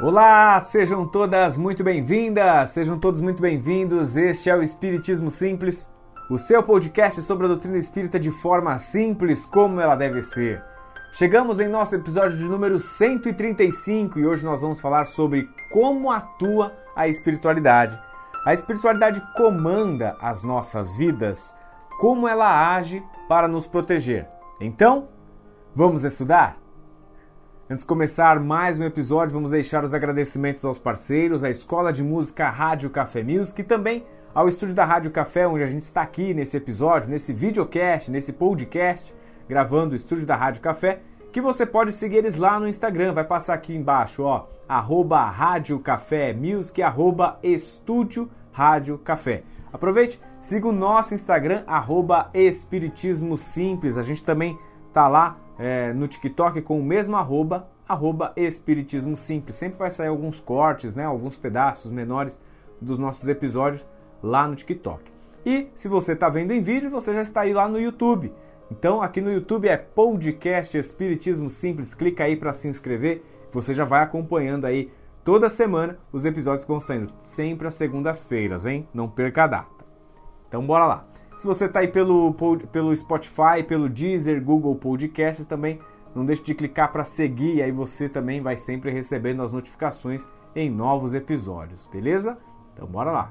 Olá, sejam todas muito bem-vindas, sejam todos muito bem-vindos. Este é o Espiritismo Simples, o seu podcast sobre a doutrina espírita de forma simples, como ela deve ser. Chegamos em nosso episódio de número 135 e hoje nós vamos falar sobre como atua a espiritualidade. A espiritualidade comanda as nossas vidas, como ela age para nos proteger. Então, vamos estudar? Antes de começar mais um episódio, vamos deixar os agradecimentos aos parceiros, à Escola de Música Rádio Café Music e também ao estúdio da Rádio Café, onde a gente está aqui nesse episódio, nesse videocast, nesse podcast, gravando o estúdio da Rádio Café, que você pode seguir eles lá no Instagram, vai passar aqui embaixo, ó, @Rádio Café Music, @Estúdio Rádio Café. Aproveite, siga o nosso Instagram, @Espiritismo Simples, a gente também tá lá no TikTok com o mesmo @, Espiritismo Simples. Sempre vai sair alguns cortes, né, alguns pedaços menores dos nossos episódios lá no TikTok. E se você está vendo em vídeo, você já está aí lá no YouTube. Então aqui no YouTube é Podcast Espiritismo Simples. Clica aí para se inscrever. Você já vai acompanhando aí toda semana os episódios que vão saindo. Sempre às segundas-feiras, hein? Não perca a data. Então bora lá. Se você está aí pelo Spotify, pelo Deezer, Google Podcasts também, não deixe de clicar para seguir, e aí você também vai sempre recebendo as notificações em novos episódios, beleza? Então bora lá!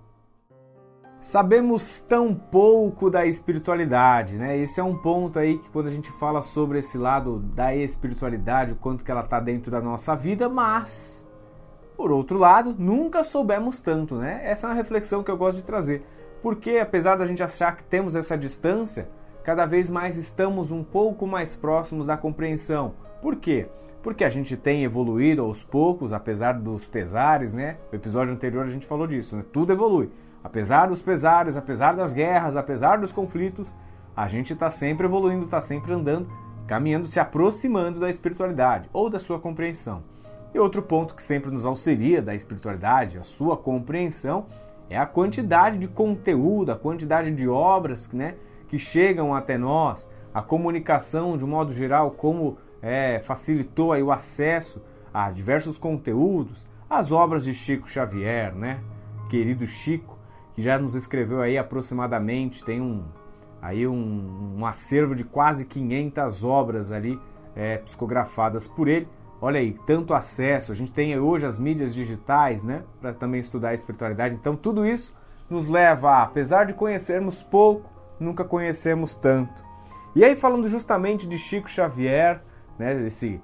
Sabemos tão pouco da espiritualidade, né? Esse é um ponto aí que quando a gente fala sobre esse lado da espiritualidade, o quanto que ela está dentro da nossa vida, mas, por outro lado, nunca soubemos tanto, né? Essa é uma reflexão que eu gosto de trazer. Porque, apesar da gente achar que temos essa distância, cada vez mais estamos um pouco mais próximos da compreensão. Por quê? Porque a gente tem evoluído aos poucos, apesar dos pesares, né? No episódio anterior a gente falou disso, né? Tudo evolui. Apesar dos pesares, apesar das guerras, apesar dos conflitos, a gente está sempre evoluindo, está sempre andando, caminhando, se aproximando da espiritualidade ou da sua compreensão. E outro ponto que sempre nos auxilia da espiritualidade, a sua compreensão, é a quantidade de conteúdo, a quantidade de obras, né, que chegam até nós, a comunicação de um modo geral, como facilitou aí o acesso a diversos conteúdos, as obras de Chico Xavier, né, querido Chico, que já nos escreveu aí aproximadamente, tem um acervo de quase 500 obras ali psicografadas por ele. Olha aí, tanto acesso, a gente tem hoje as mídias digitais, né, para também estudar a espiritualidade. Então tudo isso nos leva a, apesar de conhecermos pouco, nunca conhecemos tanto. E aí falando justamente de Chico Xavier, né, esse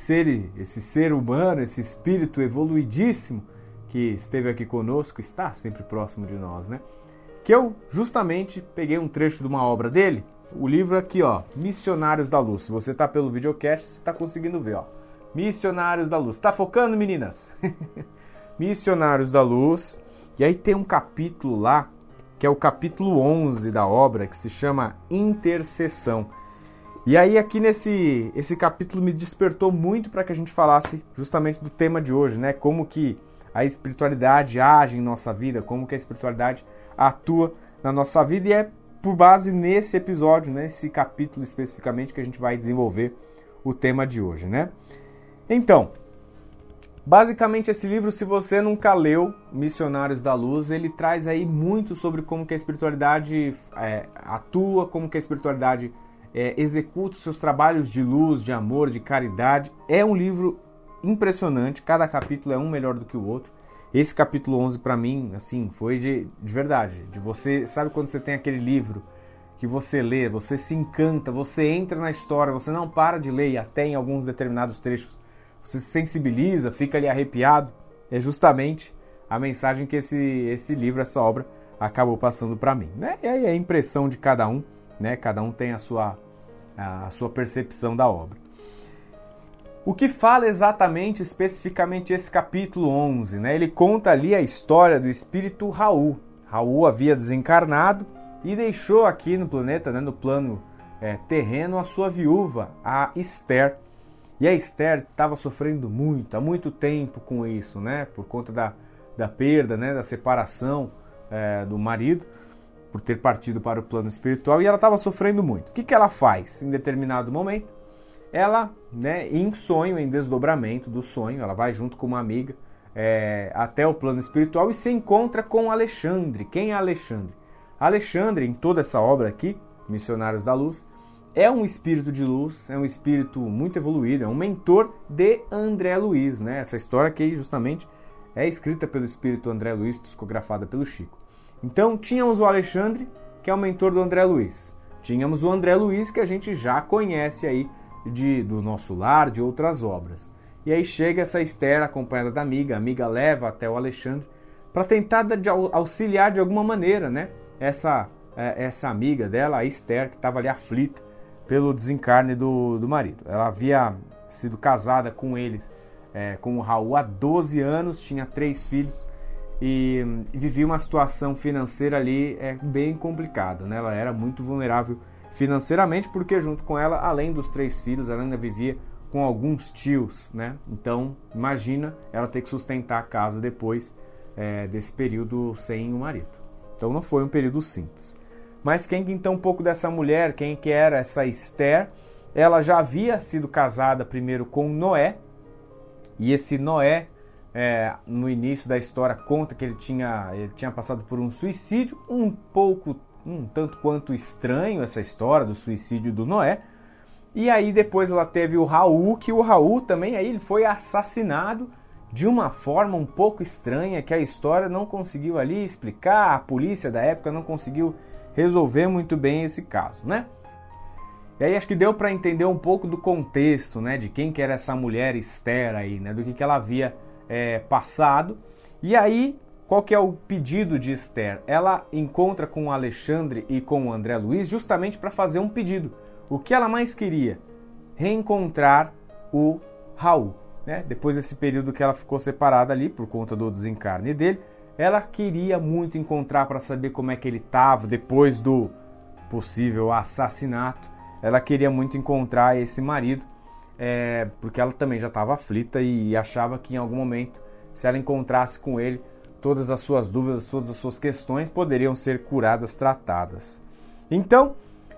ser humano, esse espírito evoluidíssimo que esteve aqui conosco, está sempre próximo de nós, né? Que eu justamente peguei um trecho de uma obra dele, o livro aqui, ó, Missionários da Luz. Se você está pelo videocast, você está conseguindo ver, ó. Missionários da Luz. Tá focando, meninas? Missionários da Luz. E aí tem um capítulo lá, que é o capítulo 11 da obra, que se chama Intercessão. E aí aqui esse capítulo me despertou muito para que a gente falasse justamente do tema de hoje, né? Como que a espiritualidade age em nossa vida, como que a espiritualidade atua na nossa vida. E é por base nesse episódio, nesse capítulo especificamente, que a gente vai desenvolver o tema de hoje, né? Então, basicamente esse livro, se você nunca leu Missionários da Luz, ele traz aí muito sobre como que a espiritualidade atua, como que a espiritualidade executa os seus trabalhos de luz, de amor, de caridade. É um livro impressionante, cada capítulo é um melhor do que o outro. Esse capítulo 11 para mim, assim, foi de verdade, de você, sabe quando você tem aquele livro que você lê, você se encanta, você entra na história, você não para de ler e até em alguns determinados trechos você se sensibiliza, fica ali arrepiado. É justamente a mensagem que esse livro, essa obra, acabou passando para mim, né? E aí é a impressão de cada um, né? Cada um tem a sua percepção da obra. O que fala exatamente, especificamente esse capítulo 11, né? Ele conta ali a história do espírito Raul. Raul havia desencarnado e deixou aqui no planeta, né, no plano terreno, a sua viúva, a Esther. E a Esther estava sofrendo muito, há muito tempo com isso, né? Por conta da perda, né? Da separação do marido, por ter partido para o plano espiritual, e ela estava sofrendo muito. O que ela faz em determinado momento? ela, né, em sonho, em desdobramento do sonho, ela vai junto com uma amiga até o plano espiritual e se encontra com Alexandre. Quem é Alexandre? Alexandre, em toda essa obra aqui, Missionários da Luz, é um espírito de luz, é um espírito muito evoluído, é um mentor de André Luiz, né? Essa história que justamente é escrita pelo espírito André Luiz, psicografada pelo Chico. Então, tínhamos o Alexandre, que é o mentor do André Luiz. Tínhamos o André Luiz, que a gente já conhece aí do Nosso Lar, de outras obras. E aí chega essa Esther, acompanhada da amiga, a amiga leva até o Alexandre, para tentar auxiliar de alguma maneira, né? Essa amiga dela, a Esther, que estava ali aflita pelo desencarne do marido. Ela havia sido casada com ele, com o Raul, há 12 anos, tinha 3 filhos e vivia uma situação financeira ali bem complicada, né? Ela era muito vulnerável financeiramente, porque junto com ela, além dos 3 filhos, ela ainda vivia com alguns tios, né? Então, imagina ela ter que sustentar a casa depois desse período sem o marido. Então não foi um período simples. Mas quem que então um pouco dessa mulher, quem que era essa Esther? Ela já havia sido casada primeiro com Noé, e esse Noé, no início da história, conta que ele tinha passado por um suicídio, um tanto quanto estranho essa história do suicídio do Noé. E aí depois ela teve o Raul, que o Raul também aí ele foi assassinado de uma forma um pouco estranha, que a história não conseguiu ali explicar, a polícia da época não conseguiu resolver muito bem esse caso, né? E aí acho que deu para entender um pouco do contexto, né, de quem que era essa mulher Esther aí, né, do que ela havia passado. E aí, qual que é o pedido de Esther? Ela encontra com o Alexandre e com o André Luiz justamente para fazer um pedido. O que ela mais queria? Reencontrar o Raul, né? Depois desse período que ela ficou separada ali por conta do desencarne dele, ela queria muito encontrar para saber como é que ele estava depois do possível assassinato. Ela queria muito encontrar esse marido, porque ela também já estava aflita e achava que em algum momento, se ela encontrasse com ele, todas as suas dúvidas, todas as suas questões poderiam ser curadas, tratadas. Então,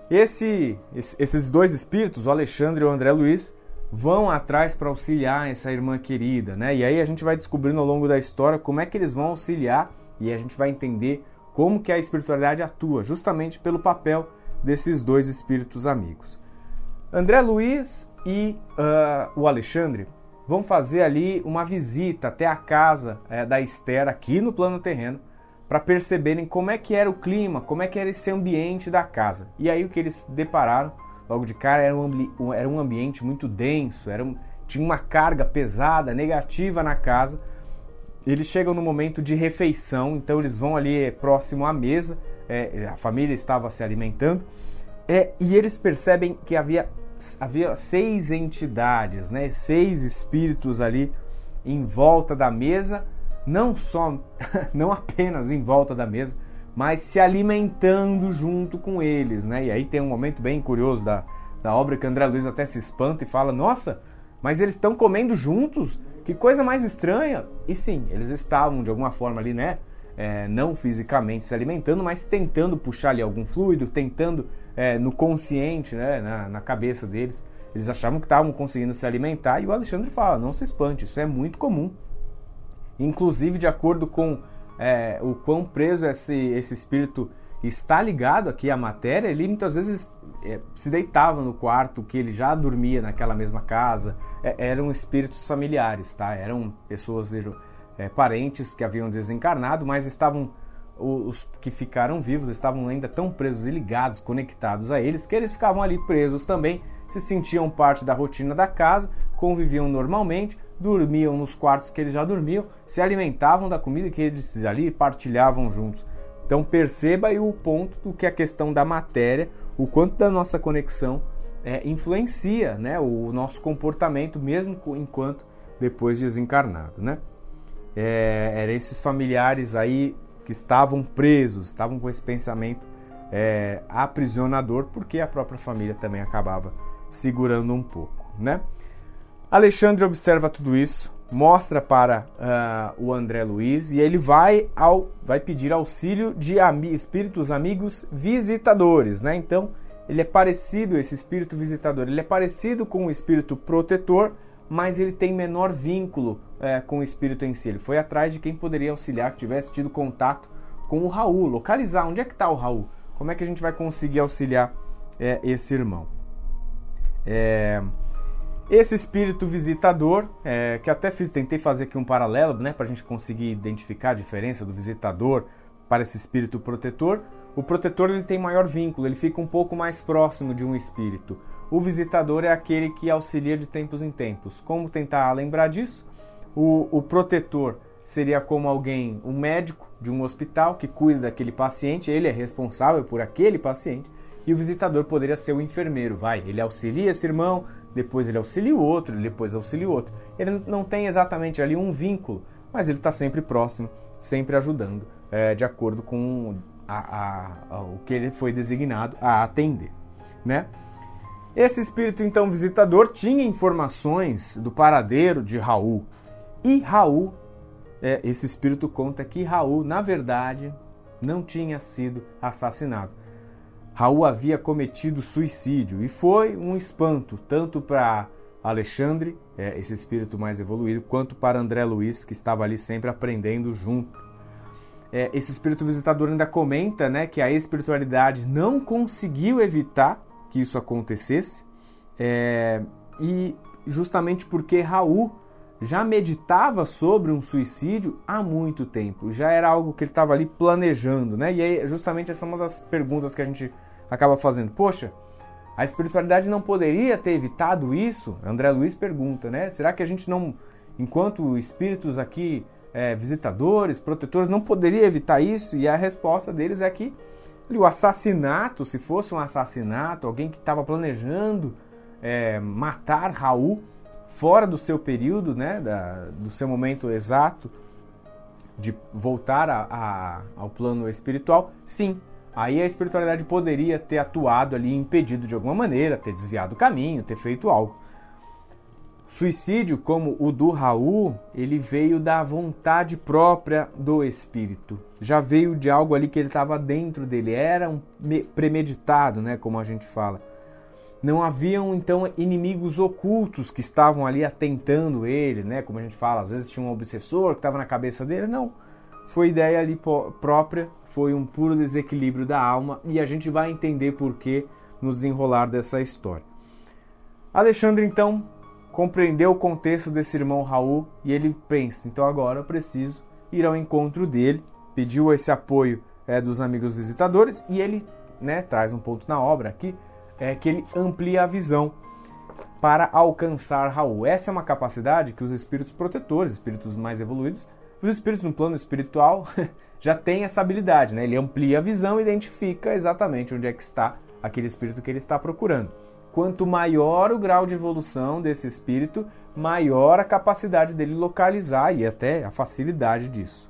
esses 2 espíritos, o Alexandre e o André Luiz, vão atrás para auxiliar essa irmã querida, né? E aí a gente vai descobrindo ao longo da história como é que eles vão auxiliar e a gente vai entender como que a espiritualidade atua, justamente pelo papel desses 2 espíritos amigos. André Luiz e o Alexandre vão fazer ali uma visita até a casa da Esther aqui no plano terreno para perceberem como é que era o clima, como é que era esse ambiente da casa. E aí o que eles depararam logo de cara era um ambiente muito denso, tinha uma carga pesada, negativa na casa. Eles chegam no momento de refeição, então eles vão ali próximo à mesa, a família estava se alimentando, e eles percebem que havia 6 entidades, né, 6 espíritos ali em volta da mesa, não apenas em volta da mesa, mas se alimentando junto com eles, né? E aí tem um momento bem curioso da obra que André Luiz até se espanta e fala: nossa, mas eles estão comendo juntos? Que coisa mais estranha! E sim, eles estavam de alguma forma ali, né? Não fisicamente se alimentando, mas tentando puxar ali algum fluido, tentando no consciente, né? na cabeça deles. Eles achavam que estavam conseguindo se alimentar e o Alexandre fala: não se espante, isso é muito comum. Inclusive, de acordo com o quão preso esse espírito está ligado aqui à matéria, ele muitas vezes se deitava no quarto que ele já dormia naquela mesma casa. Eram espíritos familiares, tá? Eram pessoas, parentes que haviam desencarnado, mas os que ficaram vivos estavam ainda tão presos e ligados, conectados a eles, que eles ficavam ali presos também, se sentiam parte da rotina da casa, conviviam normalmente, dormiam nos quartos que eles já dormiam, se alimentavam da comida que eles ali partilhavam juntos. Então perceba aí o ponto do que a questão da matéria, o quanto da nossa conexão influencia, né, o nosso comportamento, mesmo enquanto depois de desencarnado, né? Eram esses familiares aí que estavam presos, estavam com esse pensamento aprisionador, porque a própria família também acabava segurando um pouco, né? Alexandre observa tudo isso, mostra para o André Luiz e ele vai pedir auxílio de espíritos amigos visitadores, né? Então ele é parecido, esse espírito visitador, ele é parecido com o espírito protetor, mas ele tem menor vínculo com o espírito em si. Ele foi atrás de quem poderia auxiliar, que tivesse tido contato com o Raul, localizar onde é que está o Raul, como é que a gente vai conseguir auxiliar esse irmão. Esse espírito visitador, que até tentei fazer aqui um paralelo, né, para a gente conseguir identificar a diferença do visitador para esse espírito protetor. O protetor ele tem maior vínculo, ele fica um pouco mais próximo de um espírito. O visitador é aquele que auxilia de tempos em tempos. Como tentar lembrar disso? O protetor seria como alguém, um médico de um hospital que cuida daquele paciente, ele é responsável por aquele paciente, e o visitador poderia ser o enfermeiro, ele auxilia esse irmão, depois ele auxilia o outro, depois auxilia o outro. Ele não tem exatamente ali um vínculo, mas ele está sempre próximo, sempre ajudando, de acordo com o que ele foi designado a atender, né? Esse espírito, então, visitador, tinha informações do paradeiro de Raul. E Raul, esse espírito conta que Raul, na verdade, não tinha sido assassinado. Raul havia cometido suicídio e foi um espanto, tanto para Alexandre, esse espírito mais evoluído, quanto para André Luiz, que estava ali sempre aprendendo junto. Esse espírito visitador ainda comenta, né, que a espiritualidade não conseguiu evitar que isso acontecesse, e justamente porque Raul já meditava sobre um suicídio há muito tempo, já era algo que ele estava ali planejando, né? E aí justamente essa é uma das perguntas que a gente acaba fazendo. Poxa, a espiritualidade não poderia ter evitado isso? André Luiz pergunta, né? Será que a gente não, enquanto espíritos aqui, visitadores, protetores, não poderia evitar isso? E a resposta deles é que o assassinato, se fosse um assassinato, alguém que estava planejando matar Raul fora do seu período, né, do seu momento exato de voltar ao plano espiritual, sim, aí a espiritualidade poderia ter atuado ali, impedido de alguma maneira, ter desviado o caminho, ter feito algo. Suicídio, como o do Raul, ele veio da vontade própria do espírito. Já veio de algo ali que ele estava dentro dele. Era um premeditado, né, como a gente fala. Não haviam, então, inimigos ocultos que estavam ali atentando ele, né, como a gente fala. Às vezes tinha um obsessor que estava na cabeça dele. Não. Foi ideia ali própria. Foi um puro desequilíbrio da alma. E a gente vai entender por que no desenrolar dessa história. Alexandre, então, compreendeu o contexto desse irmão Raul e ele pensa, então agora eu preciso ir ao encontro dele, pediu esse apoio dos amigos visitadores e ele, né, traz um ponto na obra aqui, que ele amplia a visão para alcançar Raul. Essa é uma capacidade que os espíritos protetores, espíritos mais evoluídos, os espíritos no plano espiritual já têm essa habilidade, né? Ele amplia a visão e identifica exatamente onde é que está aquele espírito que ele está procurando. Quanto maior o grau de evolução desse espírito, maior a capacidade dele localizar e até a facilidade disso.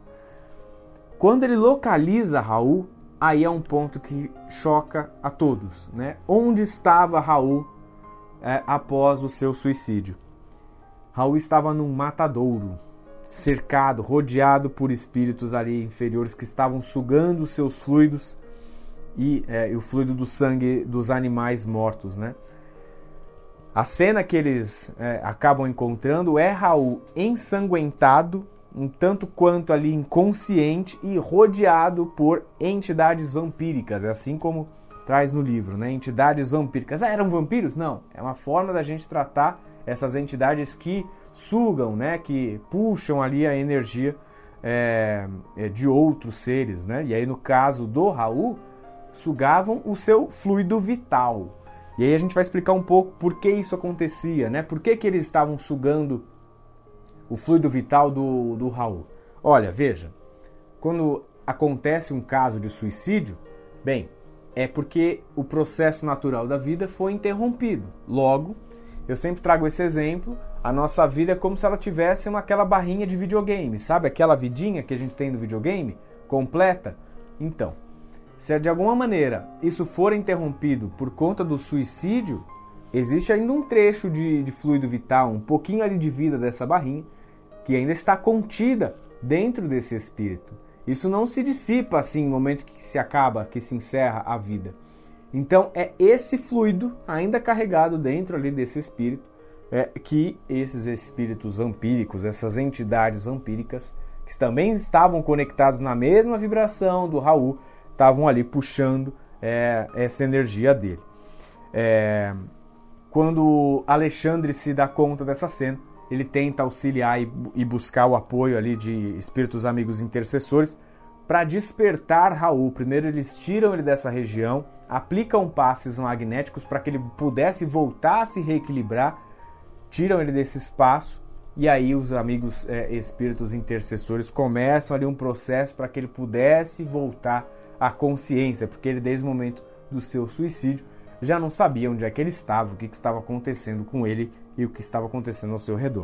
Quando ele localiza Raul, aí é um ponto que choca a todos, né? Onde estava Raul após o seu suicídio? Raul estava num matadouro, cercado, rodeado por espíritos ali inferiores que estavam sugando os seus fluidos e o fluido do sangue dos animais mortos, né? A cena que eles acabam encontrando é Raul ensanguentado, um tanto quanto ali inconsciente e rodeado por entidades vampíricas. É assim como traz no livro, né? Entidades vampíricas. Eram vampiros? Não. É uma forma da gente tratar essas entidades que sugam, né? Que puxam ali a energia de outros seres, né? E aí no caso do Raul, sugavam o seu fluido vital. E aí a gente vai explicar um pouco por que isso acontecia, né? Por que eles estavam sugando o fluido vital do Raul? Olha, veja, quando acontece um caso de suicídio, bem, é porque o processo natural da vida foi interrompido. Logo, eu sempre trago esse exemplo, a nossa vida é como se ela tivesse aquela barrinha de videogame, sabe? Aquela vidinha que a gente tem no videogame, completa. Então, se de alguma maneira isso for interrompido por conta do suicídio, existe ainda um trecho de fluido vital, um pouquinho ali de vida dessa barrinha, que ainda está contida dentro desse espírito. Isso não se dissipa assim no momento que se acaba, que se encerra a vida. Então é esse fluido ainda carregado dentro ali desse espírito que esses espíritos vampíricos, essas entidades vampíricas, que também estavam conectados na mesma vibração do Raul, estavam ali puxando essa energia dele. Quando Alexandre se dá conta dessa cena, ele tenta auxiliar e buscar o apoio ali de espíritos amigos intercessores para despertar Raul. Primeiro eles tiram ele dessa região, aplicam passes magnéticos para que ele pudesse voltar a se reequilibrar, tiram ele desse espaço e aí os amigos espíritos intercessores começam ali um processo para que ele pudesse voltar à consciência, porque ele desde o momento do seu suicídio já não sabia onde é que ele estava, o que estava acontecendo com ele e o que estava acontecendo ao seu redor.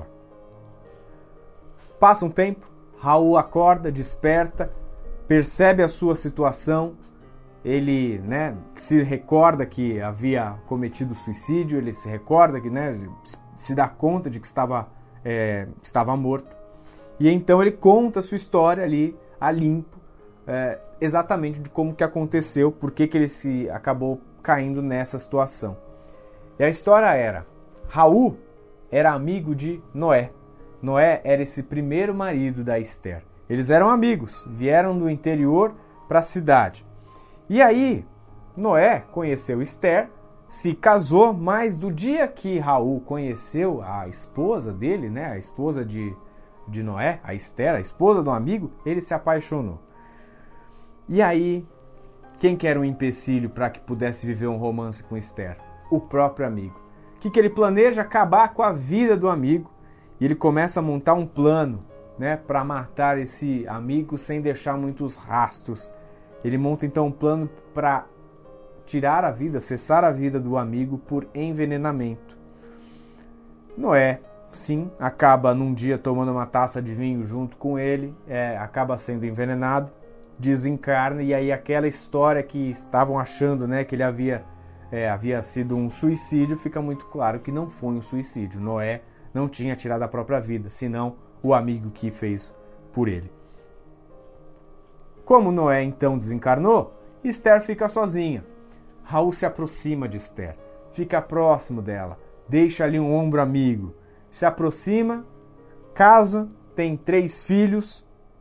Passa um tempo, Raul acorda, desperta, percebe a sua situação, ele se recorda que havia cometido suicídio, ele se recorda que se dá conta de que estava morto, e então ele conta a sua história ali a limpo, exatamente de como que aconteceu, por que ele se acabou caindo nessa situação. E a história era: Raul era amigo de Noé. Noé era esse primeiro marido da Esther. Eles eram amigos, vieram do interior para a cidade. E aí, Noé conheceu Esther, se casou, mas do dia que Raul conheceu a esposa dele, a esposa de Noé, a Esther, a esposa do amigo, ele se apaixonou. E aí, quem que era um empecilho para que pudesse viver um romance com Esther? O próprio amigo. O que ele planeja? Acabar com a vida do amigo. E ele começa a montar um plano para matar esse amigo sem deixar muitos rastros. Ele monta então um plano para tirar a vida, cessar a vida do amigo por envenenamento. Noé, sim, acaba num dia tomando uma taça de vinho junto com ele, acaba sendo envenenado, desencarna, e aí aquela história que estavam achando que ele havia sido um suicídio, fica muito claro que não foi um suicídio. Noé não tinha tirado a própria vida, senão o amigo que fez por ele. Como Noé então desencarnou, Esther fica sozinha. Raul se aproxima de Esther, fica próximo dela, deixa ali um ombro amigo, se aproxima, casa, tem 3 filhos,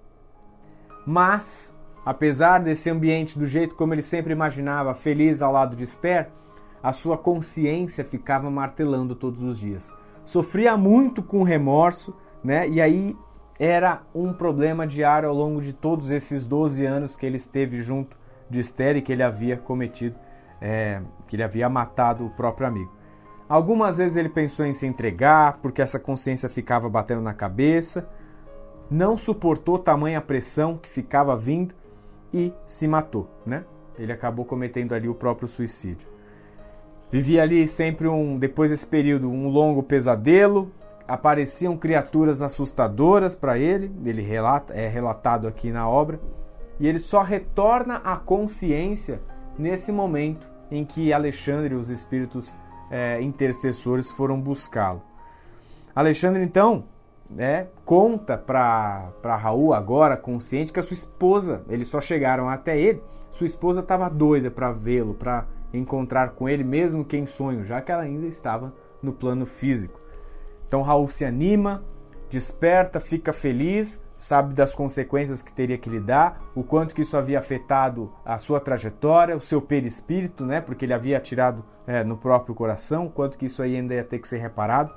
mas, apesar desse ambiente do jeito como ele sempre imaginava, feliz ao lado de Esther, a sua consciência ficava martelando todos os dias. Sofria muito com remorso, e aí era um problema diário ao longo de todos esses 12 anos que ele esteve junto de Esther e que ele havia cometido, que ele havia matado o próprio amigo. Algumas vezes ele pensou em se entregar, porque essa consciência ficava batendo na cabeça, não suportou tamanha pressão que ficava vindo e se matou, Ele acabou cometendo ali o próprio suicídio. Vivia ali sempre depois desse período, um longo pesadelo, apareciam criaturas assustadoras para ele é relatado aqui na obra, e ele só retorna à consciência nesse momento em que Alexandre e os espíritos intercessores foram buscá-lo. Alexandre então conta para Raul, agora consciente, que a sua esposa, eles só chegaram até ele, sua esposa estava doida para vê-lo, para encontrar com ele, mesmo que em sonho, já que ela ainda estava no plano físico. Então Raul se anima, desperta, fica feliz, sabe das consequências que teria que lidar, o quanto que isso havia afetado a sua trajetória, o seu perispírito, porque ele havia atirado no próprio coração, o quanto que isso aí ainda ia ter que ser reparado.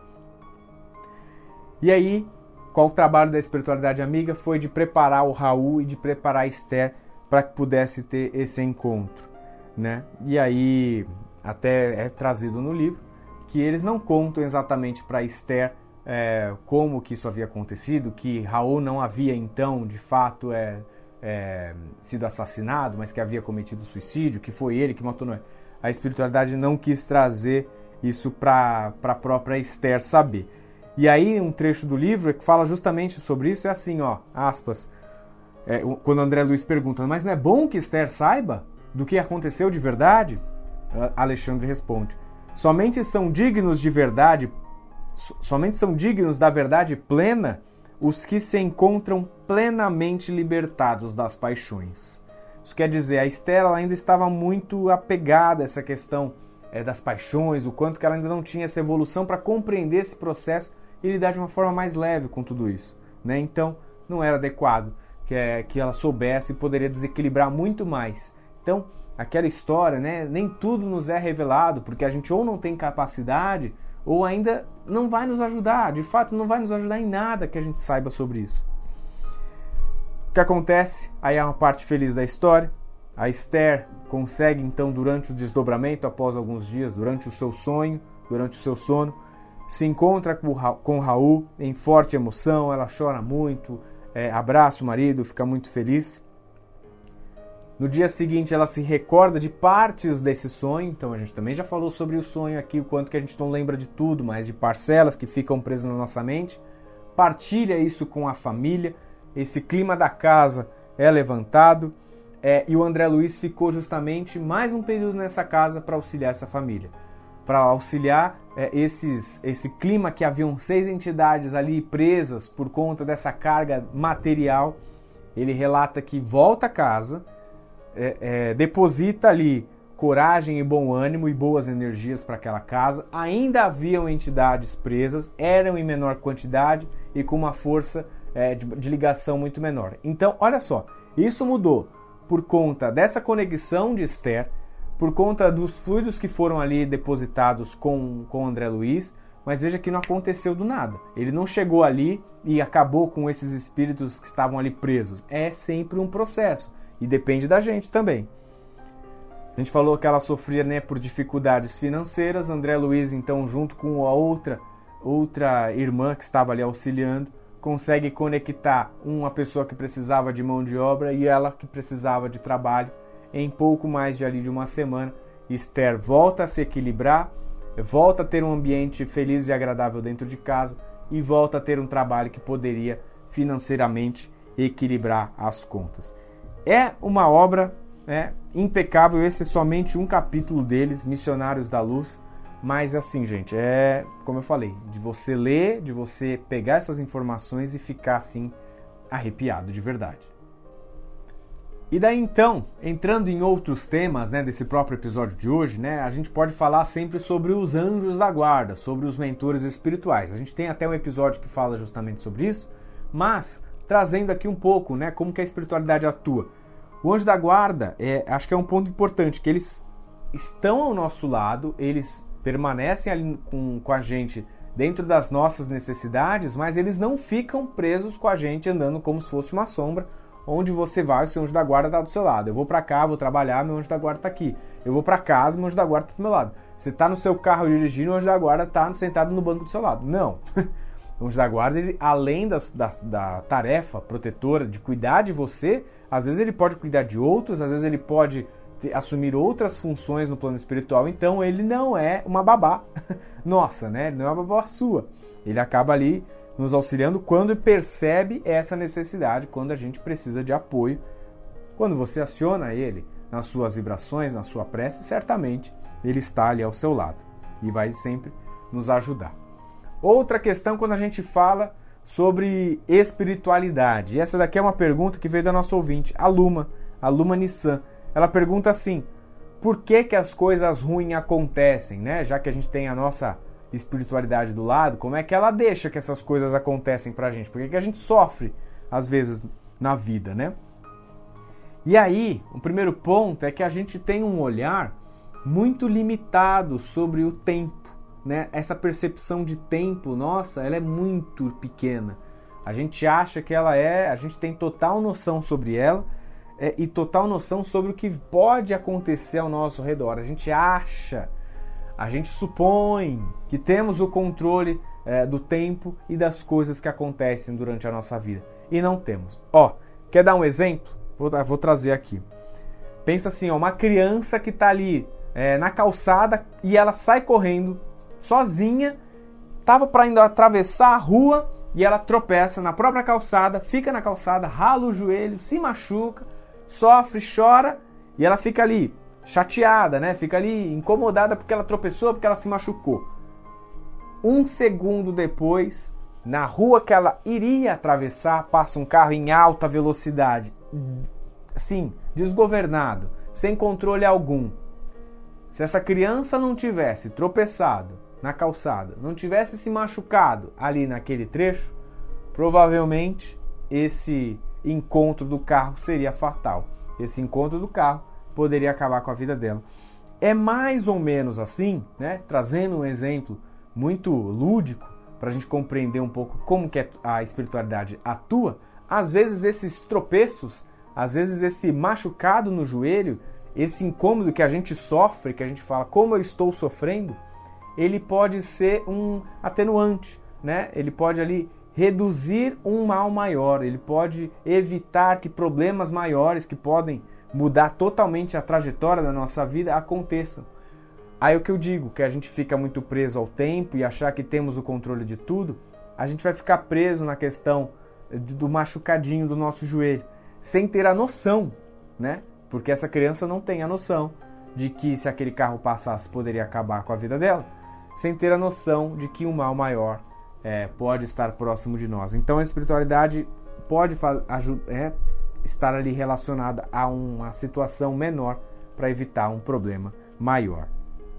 E aí, qual o trabalho da espiritualidade amiga? Foi de preparar o Raul e de preparar a Esther para que pudesse ter esse encontro, E aí, até é trazido no livro, que eles não contam exatamente para Esther como que isso havia acontecido, que Raul não havia então, de fato, sido assassinado, mas que havia cometido suicídio, que foi ele que matou Noé. A espiritualidade não quis trazer isso para a própria Esther saber. E aí um trecho do livro que fala justamente sobre isso, é assim, aspas, quando André Luiz pergunta, mas não é bom que Esther saiba do que aconteceu de verdade? Alexandre responde, somente são dignos da verdade plena os que se encontram plenamente libertados das paixões. Isso quer dizer, a Esther ela ainda estava muito apegada a essa questão das paixões, o quanto que ela ainda não tinha essa evolução para compreender esse processo e lidar de uma forma mais leve com tudo isso, né? Então, não era adequado que ela soubesse e poderia desequilibrar muito mais. Então, aquela história, né? Nem tudo nos é revelado, porque a gente ou não tem capacidade ou ainda não vai nos ajudar. De fato, não vai nos ajudar em nada que a gente saiba sobre isso. O que acontece? Aí é uma parte feliz da história. A Esther consegue, então, durante o desdobramento, após alguns dias, durante o seu sonho, durante o seu sono, se encontra com Raul em forte emoção, ela chora muito, abraça o marido, fica muito feliz. No dia seguinte ela se recorda de partes desse sonho, então a gente também já falou sobre o sonho aqui, o quanto que a gente não lembra de tudo, mas de parcelas que ficam presas na nossa mente. Partilha isso com a família, esse clima da casa é levantado, e o André Luiz ficou justamente mais um período nessa casa para auxiliar essa família. Para auxiliar esse clima que haviam 6 entidades ali presas por conta dessa carga material. Ele relata que volta a casa, deposita ali coragem e bom ânimo e boas energias para aquela casa. Ainda haviam entidades presas, eram em menor quantidade e com uma força de ligação muito menor. Então, olha só, isso mudou por conta dessa conexão de Esther, por conta dos fluidos que foram ali depositados com André Luiz, mas veja que não aconteceu do nada. Ele não chegou ali e acabou com esses espíritos que estavam ali presos. É sempre um processo e depende da gente também. A gente falou que ela sofria, né, por dificuldades financeiras. André Luiz, então, junto com a outra irmã que estava ali auxiliando, consegue conectar uma pessoa que precisava de mão de obra e ela que precisava de trabalho. Em pouco mais de uma semana, Esther volta a se equilibrar, volta a ter um ambiente feliz e agradável dentro de casa e volta a ter um trabalho que poderia financeiramente equilibrar as contas. É uma obra impecável, esse é somente um capítulo deles, Missionários da Luz, mas assim, gente, como eu falei, de você ler, de você pegar essas informações e ficar assim arrepiado de verdade. E daí então, entrando em outros temas, né, desse próprio episódio de hoje, né, a gente pode falar sempre sobre os anjos da guarda, sobre os mentores espirituais. A gente tem até um episódio que fala justamente sobre isso, mas trazendo aqui um pouco, né, como que a espiritualidade atua. O anjo da guarda, acho que é um ponto importante, que eles estão ao nosso lado, eles permanecem ali com a gente dentro das nossas necessidades, mas eles não ficam presos com a gente andando como se fosse uma sombra. Onde você vai, o seu anjo da guarda está do seu lado. Eu vou para cá, vou trabalhar, meu anjo da guarda está aqui. Eu vou para casa, meu anjo da guarda está do meu lado. Você está no seu carro dirigindo, o anjo da guarda está sentado no banco do seu lado. Não. O anjo da guarda, ele, além da tarefa protetora de cuidar de você, às vezes ele pode cuidar de outros, às vezes ele pode assumir outras funções no plano espiritual. Então ele não é uma babá nossa, né? Ele não é uma babá sua. Ele acaba ali nos auxiliando quando percebe essa necessidade, quando a gente precisa de apoio. Quando você aciona ele nas suas vibrações, na sua prece, certamente ele está ali ao seu lado e vai sempre nos ajudar. Outra questão quando a gente fala sobre espiritualidade. E essa daqui é uma pergunta que veio da nossa ouvinte, a Luma Nissan. Ela pergunta assim: por que as coisas ruins acontecem, né? Já que a gente tem a nossa espiritualidade do lado, como é que ela deixa que essas coisas acontecem pra gente? Por que a gente sofre, às vezes, na vida, né? E aí, o primeiro ponto é que a gente tem um olhar muito limitado sobre o tempo, né? Essa percepção de tempo, nossa, ela é muito pequena. A gente acha que a gente tem total noção sobre ela e total noção sobre o que pode acontecer ao nosso redor. A gente supõe que temos o controle do tempo e das coisas que acontecem durante a nossa vida. E não temos. Quer dar um exemplo? Vou trazer aqui. Pensa assim, uma criança que está ali na calçada e ela sai correndo sozinha, estava para indo atravessar a rua e ela tropeça na própria calçada, fica na calçada, rala o joelho, se machuca, sofre, chora e ela fica ali chateada, né? Fica ali incomodada porque ela tropeçou, porque ela se machucou. 1 segundo depois, na rua que ela iria atravessar, passa um carro em alta velocidade, assim, desgovernado, sem controle algum, se essa criança não tivesse tropeçado na calçada, não tivesse se machucado ali naquele trecho, provavelmente esse encontro do carro seria fatal. Esse encontro do carro poderia acabar com a vida dela. É mais ou menos assim, né? Trazendo um exemplo muito lúdico para a gente compreender um pouco como que a espiritualidade atua. Às vezes esses tropeços, às vezes esse machucado no joelho, esse incômodo que a gente sofre, que a gente fala, como eu estou sofrendo, ele pode ser um atenuante, né? Ele pode ali reduzir um mal maior, ele pode evitar que problemas maiores que podem mudar totalmente a trajetória da nossa vida aconteçam. Aí o que eu digo, que a gente fica muito preso ao tempo e achar que temos o controle de tudo, a gente vai ficar preso na questão do machucadinho do nosso joelho, sem ter a noção, né? Porque essa criança não tem a noção de que se aquele carro passasse poderia acabar com a vida dela, sem ter a noção de que um mal maior pode estar próximo de nós. Então a espiritualidade pode estar ali relacionada a uma situação menor para evitar um problema maior.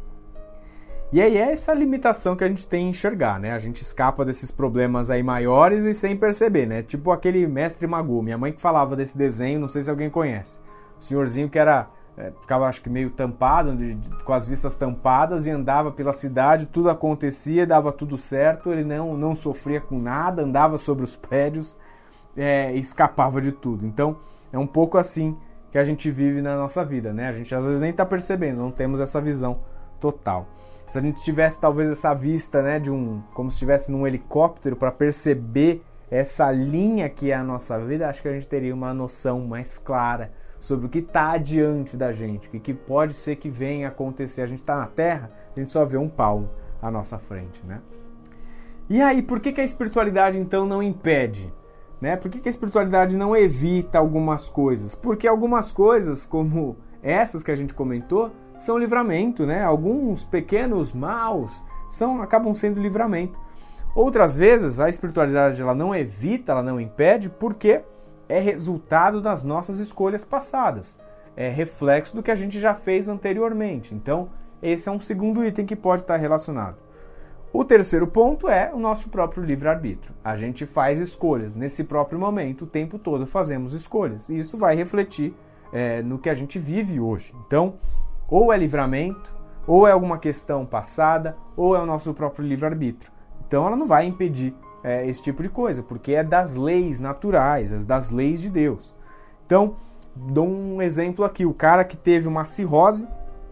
E aí é essa limitação que a gente tem em enxergar, né? A gente escapa desses problemas aí maiores e sem perceber, né? Tipo aquele mestre Magoo, minha mãe que falava desse desenho, não sei se alguém conhece. O senhorzinho que ficava acho que meio tampado, com as vistas tampadas e andava pela cidade, tudo acontecia, dava tudo certo, ele não sofria com nada, andava sobre os prédios e escapava de tudo. Então é um pouco assim que a gente vive na nossa vida, né? A gente às vezes nem está percebendo, não temos essa visão total. Se a gente tivesse talvez essa vista, né, como se estivesse num helicóptero para perceber essa linha que é a nossa vida, acho que a gente teria uma noção mais clara sobre o que está adiante da gente, o que pode ser que venha a acontecer. A gente está na Terra, a gente só vê um palmo à nossa frente, né? E aí, por que a espiritualidade então não impede? Né? Por que a espiritualidade não evita algumas coisas? Porque algumas coisas, como essas que a gente comentou, são livramento, né? Alguns pequenos maus acabam sendo livramento. Outras vezes a espiritualidade ela não evita, ela não impede, porque é resultado das nossas escolhas passadas. É reflexo do que a gente já fez anteriormente. Então, esse é um segundo item que pode estar relacionado. O terceiro ponto é o nosso próprio livre-arbítrio. A gente faz escolhas. Nesse próprio momento, o tempo todo fazemos escolhas. E isso vai refletir no que a gente vive hoje. Então, ou é livramento, ou é alguma questão passada, ou é o nosso próprio livre-arbítrio. Então ela não vai impedir esse tipo de coisa, porque é das leis naturais, é das leis de Deus. Então, dou um exemplo aqui, o cara que teve uma cirrose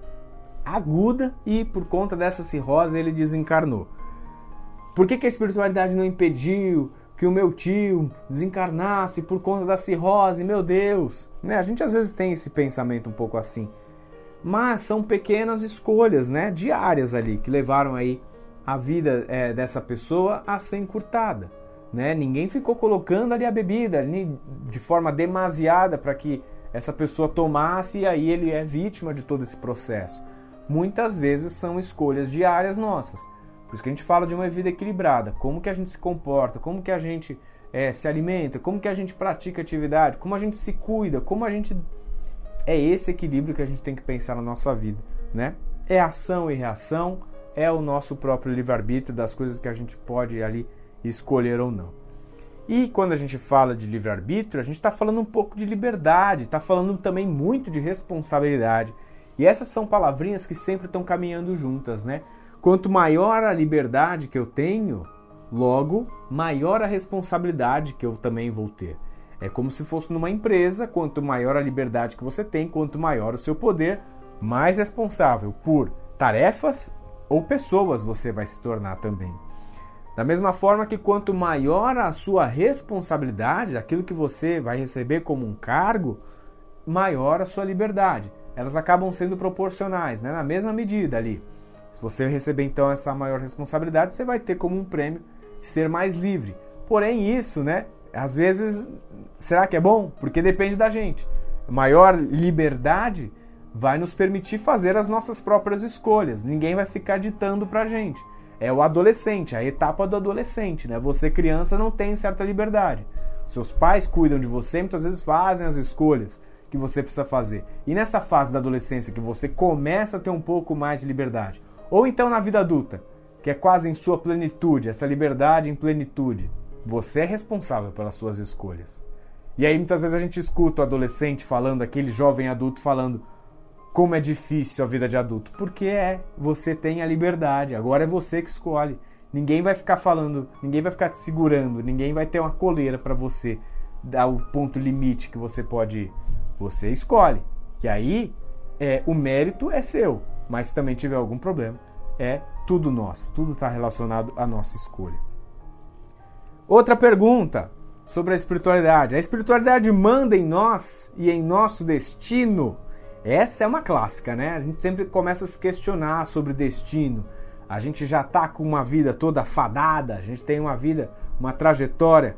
aguda e por conta dessa cirrose ele desencarnou. Por que a espiritualidade não impediu que o meu tio desencarnasse por conta da cirrose? Meu Deus! Né? A gente às vezes tem esse pensamento um pouco assim. Mas são pequenas escolhas, né, diárias ali, que levaram aí a vida dessa pessoa a ser encurtada. Né? Ninguém ficou colocando ali a bebida de forma demasiada para que essa pessoa tomasse e aí ele é vítima de todo esse processo. Muitas vezes são escolhas diárias nossas. Por isso que a gente fala de uma vida equilibrada. Como que a gente se comporta, como que a gente se alimenta, como que a gente pratica atividade, como a gente se cuida, como a gente... É esse equilíbrio que a gente tem que pensar na nossa vida, né? É ação e reação, é o nosso próprio livre-arbítrio das coisas que a gente pode ali escolher ou não. E quando a gente fala de livre-arbítrio, a gente está falando um pouco de liberdade, está falando também muito de responsabilidade. E essas são palavrinhas que sempre estão caminhando juntas, né? Quanto maior a liberdade que eu tenho, logo, maior a responsabilidade que eu também vou ter. É como se fosse numa empresa, quanto maior a liberdade que você tem, quanto maior o seu poder, mais responsável por tarefas ou pessoas você vai se tornar também. Da mesma forma que quanto maior a sua responsabilidade, aquilo que você vai receber como um cargo, maior a sua liberdade. Elas acabam sendo proporcionais, né? Na mesma medida ali. Se você receber então essa maior responsabilidade, você vai ter como um prêmio ser mais livre. Porém isso, né? Às vezes, será que é bom? Porque depende da gente. Maior liberdade vai nos permitir fazer as nossas próprias escolhas. Ninguém vai ficar ditando pra gente. É o adolescente, a etapa do adolescente, né? Você, criança, não tem certa liberdade. Seus pais cuidam de você, muitas vezes fazem as escolhas que você precisa fazer. E nessa fase da adolescência que você começa a ter um pouco mais de liberdade, ou então na vida adulta, que é quase em sua plenitude, essa liberdade em plenitude, você é responsável pelas suas escolhas. E aí muitas vezes a gente escuta o adolescente falando, aquele jovem adulto falando como é difícil a vida de adulto. Porque você tem a liberdade, agora é você que escolhe. Ninguém vai ficar falando, ninguém vai ficar te segurando, ninguém vai ter uma coleira para você dar o ponto limite que você pode ir. Você escolhe. E aí, o mérito é seu. Mas se também tiver algum problema, é tudo nosso. Tudo está relacionado à nossa escolha. Outra pergunta sobre a espiritualidade. A espiritualidade manda em nós e em nosso destino? Essa é uma clássica, né? A gente sempre começa a se questionar sobre destino. A gente já está com uma vida toda fadada, a gente tem uma vida, uma trajetória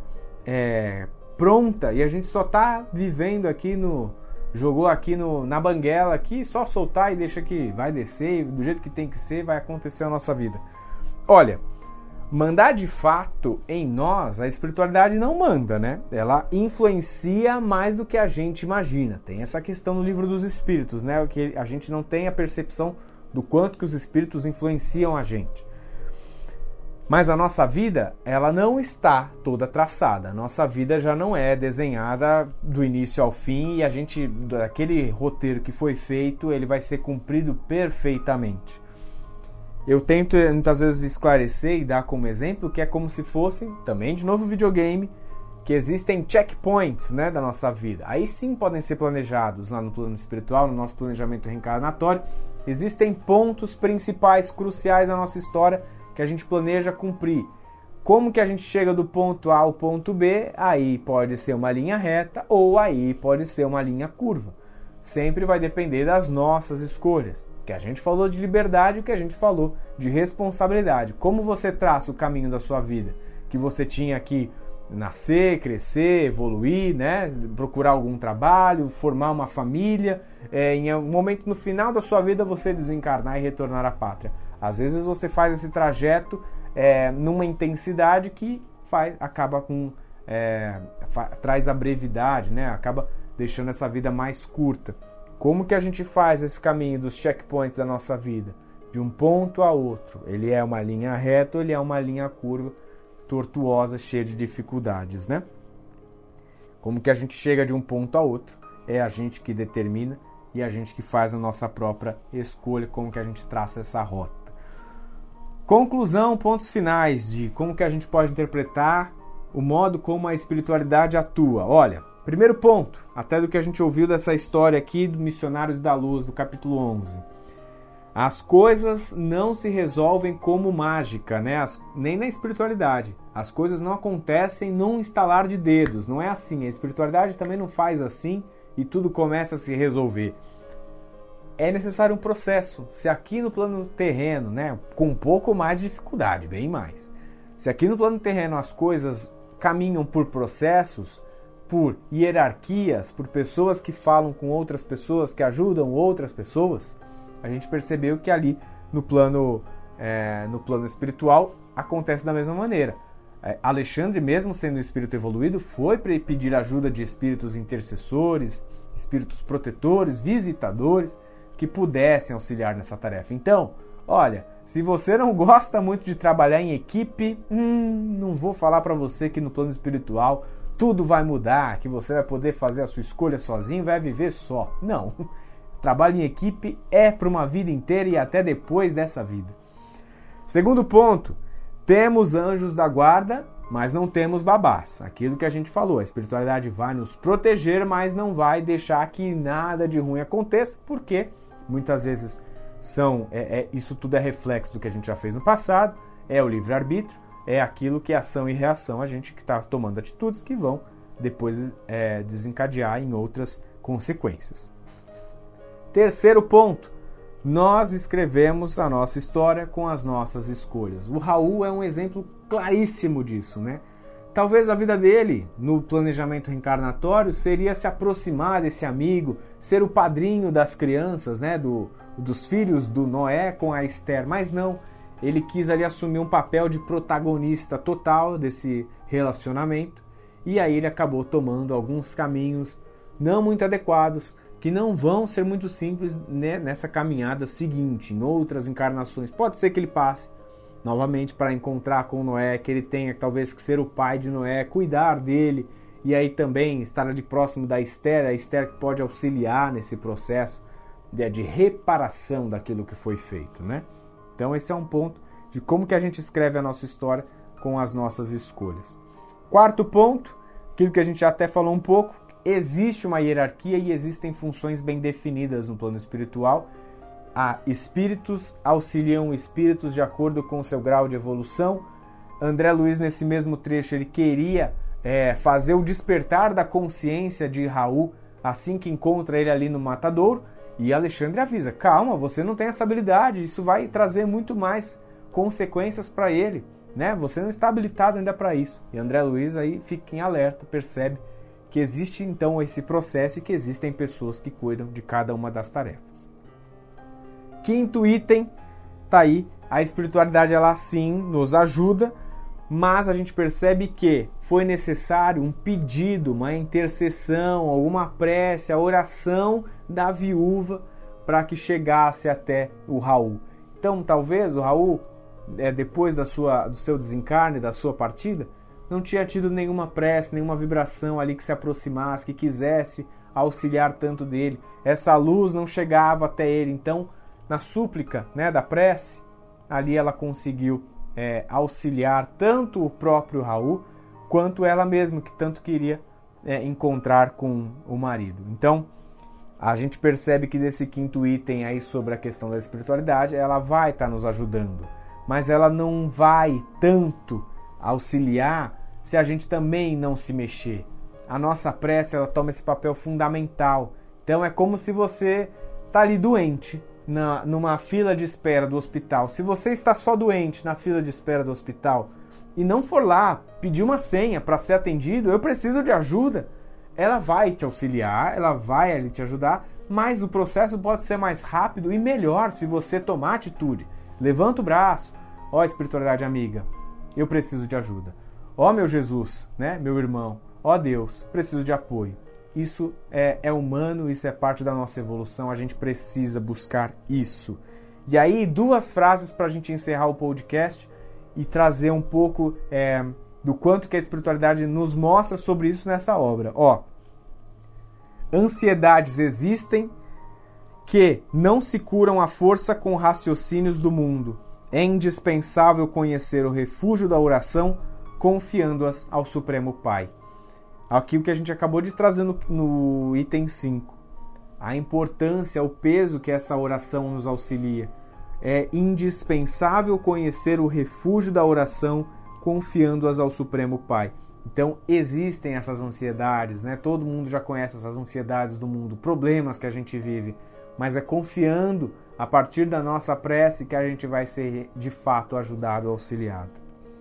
pronta e a gente só está vivendo aqui jogou aqui na banguela, aqui, só soltar e deixa que vai descer, do jeito que tem que ser, vai acontecer a nossa vida. Olha, mandar de fato em nós, a espiritualidade não manda, né? Ela influencia mais do que a gente imagina. Tem essa questão no Livro dos Espíritos, né? Que a gente não tem a percepção do quanto que os espíritos influenciam a gente. Mas a nossa vida, ela não está toda traçada. A nossa vida já não é desenhada do início ao fim e aquele roteiro que foi feito, ele vai ser cumprido perfeitamente. Eu tento muitas vezes esclarecer e dar como exemplo que é como se fosse, também de novo videogame, que existem checkpoints, né, da nossa vida. Aí sim podem ser planejados lá no plano espiritual, no nosso planejamento reencarnatório. Existem pontos principais, cruciais na nossa história que a gente planeja cumprir. Como que a gente chega do ponto A ao ponto B? Aí pode ser uma linha reta ou aí pode ser uma linha curva. Sempre vai depender das nossas escolhas. Que a gente falou de liberdade e o que a gente falou de responsabilidade. Como você traça o caminho da sua vida? Que você tinha que nascer, crescer, evoluir, né? Procurar algum trabalho, formar uma família, em um momento no final da sua vida você desencarnar e retornar à pátria. Às vezes você faz esse trajeto numa intensidade que acaba traz a brevidade, né? Acaba deixando essa vida mais curta. Como que a gente faz esse caminho dos checkpoints da nossa vida? De um ponto a outro. Ele é uma linha reta ou ele é uma linha curva, tortuosa, cheia de dificuldades, né? Como que a gente chega de um ponto a outro? É a gente que determina e a gente que faz a nossa própria escolha, como que a gente traça essa rota. Conclusão, pontos finais de como que a gente pode interpretar o modo como a espiritualidade atua. Olha, primeiro ponto, até do que a gente ouviu dessa história aqui do Missionários da Luz, do capítulo 11. As coisas não se resolvem como mágica, né? Nem na espiritualidade. As coisas não acontecem num estalar de dedos. Não é assim. A espiritualidade também não faz assim e tudo começa a se resolver. É necessário um processo. Se aqui no plano terreno, né, com um pouco mais de dificuldade, bem mais. Se aqui no plano terreno as coisas caminham por processos, por hierarquias, por pessoas que falam com outras pessoas, que ajudam outras pessoas, a gente percebeu que ali no plano espiritual acontece da mesma maneira. Alexandre, mesmo sendo um espírito evoluído, foi pedir ajuda de espíritos intercessores, espíritos protetores, visitadores, que pudessem auxiliar nessa tarefa. Então, olha, se você não gosta muito de trabalhar em equipe, não vou falar para você que no plano espiritual tudo vai mudar, que você vai poder fazer a sua escolha sozinho, vai viver só. Não. Trabalho em equipe é para uma vida inteira e até depois dessa vida. Segundo ponto, temos anjos da guarda, mas não temos babás. Aquilo que a gente falou, a espiritualidade vai nos proteger, mas não vai deixar que nada de ruim aconteça, porque muitas vezes isso tudo é reflexo do que a gente já fez no passado, é o livre-arbítrio, é aquilo que é ação e reação, a gente que está tomando atitudes que vão depois desencadear em outras consequências. Terceiro ponto, nós escrevemos a nossa história com as nossas escolhas. O Raul é um exemplo claríssimo disso, né? Talvez a vida dele, no planejamento reencarnatório, seria se aproximar desse amigo, ser o padrinho das crianças, né? Dos filhos do Noé com a Esther, mas não. Ele quis ali assumir um papel de protagonista total desse relacionamento e aí ele acabou tomando alguns caminhos não muito adequados, que não vão ser muito simples, né, nessa caminhada seguinte, em outras encarnações. Pode ser que ele passe novamente para encontrar com Noé, que ele tenha talvez que ser o pai de Noé, cuidar dele, e aí também estar ali próximo da Esther, a Esther que pode auxiliar nesse processo de reparação daquilo que foi feito, né? Então esse é um ponto de como que a gente escreve a nossa história com as nossas escolhas. Quarto ponto, aquilo que a gente já até falou um pouco, existe uma hierarquia e existem funções bem definidas no plano espiritual. Há espíritos, auxiliam espíritos de acordo com o seu grau de evolução. André Luiz, nesse mesmo trecho, ele queria fazer o despertar da consciência de Raul assim que encontra ele ali no matadouro, e Alexandre avisa, calma, você não tem essa habilidade, isso vai trazer muito mais consequências para ele, né? Você não está habilitado ainda para isso. E André Luiz aí fica em alerta, percebe que existe então esse processo e que existem pessoas que cuidam de cada uma das tarefas. Quinto item, tá aí, a espiritualidade ela sim nos ajuda, mas a gente percebe que foi necessário um pedido, uma intercessão, alguma prece, a oração da viúva para que chegasse até o Raul. Então, talvez o Raul, depois do seu desencarne, da sua partida, não tinha tido nenhuma prece, nenhuma vibração ali que se aproximasse, que quisesse auxiliar tanto dele. Essa luz não chegava até ele. Então, na súplica, né, da prece, ali ela conseguiu auxiliar tanto o próprio Raul quanto ela mesma, que tanto queria encontrar com o marido. Então, a gente percebe que desse quinto item aí sobre a questão da espiritualidade, ela vai estar nos ajudando, mas ela não vai tanto auxiliar se a gente também não se mexer. A nossa prece, ela toma esse papel fundamental. Então, é como se você está ali doente, numa fila de espera do hospital. Se você está só doente na fila de espera do hospital e não for lá pedir uma senha para ser atendido, eu preciso de ajuda, ela vai te auxiliar, ela vai ali te ajudar, mas o processo pode ser mais rápido e melhor se você tomar atitude. Levanta o braço, ó espiritualidade amiga, eu preciso de ajuda. Ó meu Jesus, né, meu irmão, ó Deus, preciso de apoio. Isso é humano, isso é parte da nossa evolução, a gente precisa buscar isso. E aí, duas frases para a gente encerrar o podcast e trazer um pouco do quanto que a espiritualidade nos mostra sobre isso nessa obra. Ó, ansiedades existem que não se curam à força com raciocínios do mundo. É indispensável conhecer o refúgio da oração, confiando-as ao Supremo Pai. Aquilo que a gente acabou de trazer no item 5. A importância, o peso que essa oração nos auxilia. É indispensável conhecer o refúgio da oração, confiando-as ao Supremo Pai. Então, existem essas ansiedades, né? Todo mundo já conhece essas ansiedades do mundo, problemas que a gente vive, mas é confiando a partir da nossa prece que a gente vai ser, de fato, ajudado, auxiliado.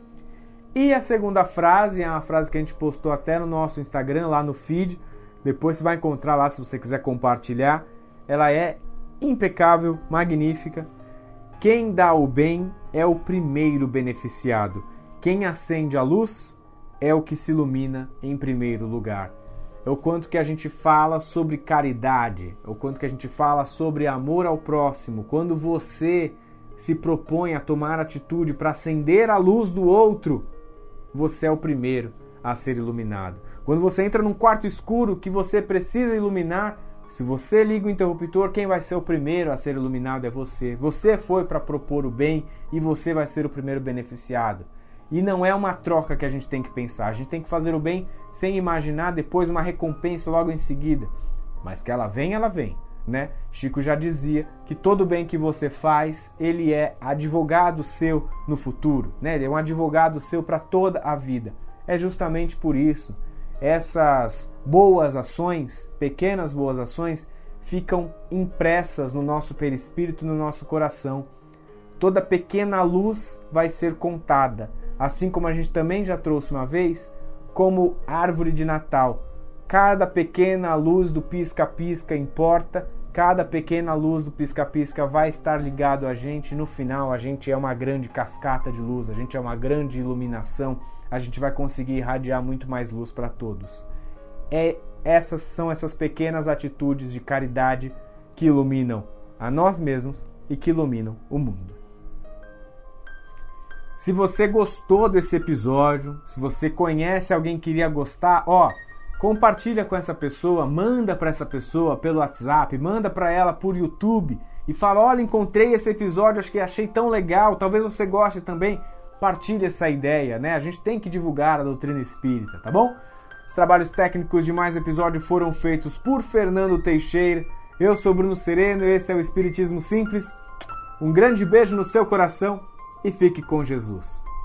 E a segunda frase é uma frase que a gente postou até no nosso Instagram, lá no feed. Depois você vai encontrar lá se você quiser compartilhar. Ela é impecável, magnífica. Quem dá o bem é o primeiro beneficiado. Quem acende a luz é o que se ilumina em primeiro lugar. É o quanto que a gente fala sobre caridade, é o quanto que a gente fala sobre amor ao próximo. Quando você se propõe a tomar atitude para acender a luz do outro, você é o primeiro a ser iluminado. Quando você entra num quarto escuro que você precisa iluminar, se você liga o interruptor, quem vai ser o primeiro a ser iluminado é você. Você foi para propor o bem e você vai ser o primeiro beneficiado. E não é uma troca que a gente tem que pensar. A gente tem que fazer o bem sem imaginar depois uma recompensa logo em seguida. Mas que ela vem, né? Chico já dizia que todo bem que você faz, ele é advogado seu no futuro, né? Ele é um advogado seu para toda a vida. É justamente por isso. Essas boas ações, pequenas boas ações, ficam impressas no nosso perispírito, no nosso coração. Toda pequena luz vai ser contada. Assim como a gente também já trouxe uma vez, como árvore de Natal. Cada pequena luz do pisca-pisca importa, cada pequena luz do pisca-pisca vai estar ligado a gente. No final, a gente é uma grande cascata de luz, a gente é uma grande iluminação, a gente vai conseguir irradiar muito mais luz para todos. É essas pequenas atitudes de caridade que iluminam a nós mesmos e que iluminam o mundo. Se você gostou desse episódio, se você conhece alguém que iria gostar, compartilha com essa pessoa, manda para essa pessoa pelo WhatsApp, manda para ela por YouTube e fala, olha, encontrei esse episódio, acho que achei tão legal, talvez você goste também. Partilhe essa ideia, né? A gente tem que divulgar a doutrina espírita, tá bom? Os trabalhos técnicos de mais episódio foram feitos por Fernando Teixeira. Eu sou Bruno Sereno e esse é o Espiritismo Simples. Um grande beijo no seu coração e fique com Jesus.